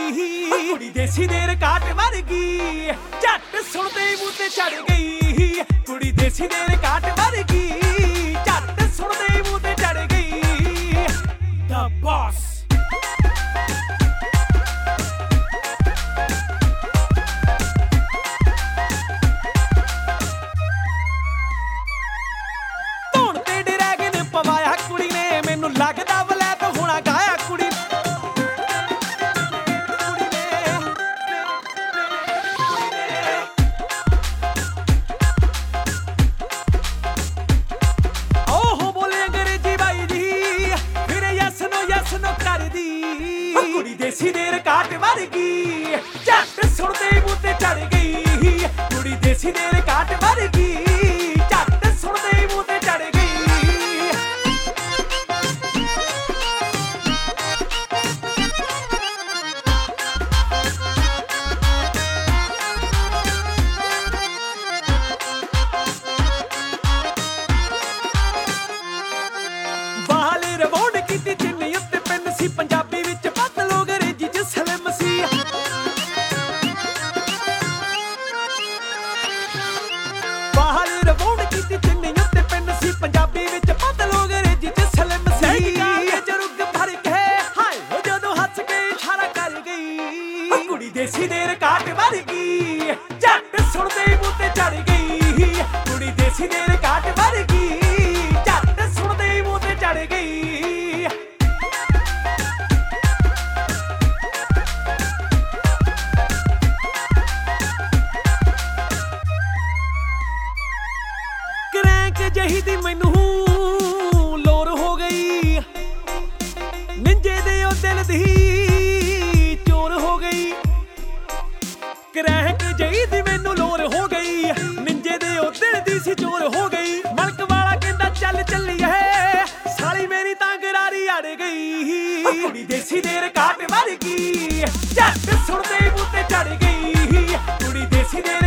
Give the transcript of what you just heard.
ਗਈ। ਕੁੜੀ ਦੇਸੀ ਦੇ ਰਿਕਾਰਡ ਵਰਗੀ, ਝੱਟ ਸੁਣਦੇ ਮੂੰਹ ਤੇ ਚੜ ਗਈ। ਕੁੜੀ ਦੇਸੀ ਦੇ ਰਿਕਾਰਡ ਵਰਗੀ, ਝੱਟ ਸੁਣਦੇ ਮੂੰਹ ਤੇ ਚੜ ਗਈ। The Boss। ਧੌਣ ਤੇ ਡਰੈਗਨ ਪਵਾਇਆ ਕੁੜੀ ਨੇ, ਮੈਨੂੰ ਲੱਗਦਾ ਵਲੈਤ ਹੋਣਾ ਗਾਇਆ ਕੁੜੀ ਓਹ ਬੋਲੇ ਅੰਗਰੇਜ਼ੀ ਬਾਈ ਜੀ, ਫਿਰ ਯੈਸ ਨੋ ਕਰਦੀ। ਕੁੜੀ ਦੇਸੀ ਦੇ ਰਿਕਾਰਡ ਵਰਗੀ, ਝੱਟ ਸੁਣਦੇ ਮੂੰਹ ਤੇ ਚੜ ਗਈ। ਕੁੜੀ ਦੇਸੀ ਦੇ ਰਿਕਾਰਡ ਵਰਗੀ, ਝੱਟ ਸੁਣਦੇ ਮੂੰਹ ਤੇ ਚੜ ਗਈ। ਵਾਲੇ ਰਵੋਂਡ ਕੀਤੀ ਚਿੰਨੀ ਉੱਤੇ ਪੈਨ ਸੀ, ਪੰਜਾਬੀ ਵਿੱਚ ਬਦਲੋ ਅੰਗਰੇਜ਼ੀ ਚ ਸਲਿਮ ਸੀ। ਵਾਲੇ ਰਵੋਂਡ ਕੀਤੀ ਚਿੰਨੀ ਉੱਤੇ ਪੈਨ ਸੀ, ਪੰਜਾਬੀ ਵਿੱਚ ਬਦਲੋ ਅੰਗਰੇਜ਼ੀ ਚ ਸਲਿਮ ਸੀ। ਜਰੁਗ ਭਰ ਕੇ ਹਾਏ ਹੋ ਜਦੋਂ ਹੱਸ ਕੇ ਇਸ਼ਾਰਾ ਕਰ ਗਈ। ਕੁੜੀ ਦੇਸੀ ਦੇ ਰਿਕਾਰਡ ਵਰਗੀ, ਝੱਟ ਸੁਣਦੇ ਮੂੰਹ ਤੇ ਚੜ ਗਈ। ਕੁੜੀ ਦੇਸੀ ਦੇ ਰਿਕਾਰਡ ਵਰਗੀ, ਝੱਟ ਸੁਣਦੇ ਮੂੰਹ ਤੇ ਚੜ ਗਈ। ਕਰੈਂਕ ਜਹੀ ਦੀ ਮੈਨੂੰ ਲੋਰ ਹੋ ਗਈ, ਨਿੰਜੇ ਦੇ ਉਹ ਦਿਲ ਦੀ ਚੋਰ ਹੋ ਗਈ। ਕਰੈਂਕ ਜਹੀ ਦੀ ਮੈਨੂੰ ਲੋਰ ਹੋ ਗਈ, ਨਿੰਜੇ ਦੇ ਉਹ ਦਿਲ ਦੀ ਸੀ ਚੋਰ ਹੋ ਗਈ। ਮਲਕ ਵਾਲਾ ਕਹਿੰਦਾ ਚੱਲ ਚੱਲੀਏ, ਸਾਲੀ ਮੇਰੀ ਤਾਂ ਗਰਾਰੀ ਅੜ ਗਈ। ਕੁੜੀ ਦੇਸੀ ਦੇ ਰਿਕਾਰਡ ਵਰਗੀ, ਝੱਟ ਸੁਣਦੇ ਮੂੰਹ ਤੇ ਚੜ ਗਈ। ਕੁੜੀ ਦੇਸੀ ਦੇ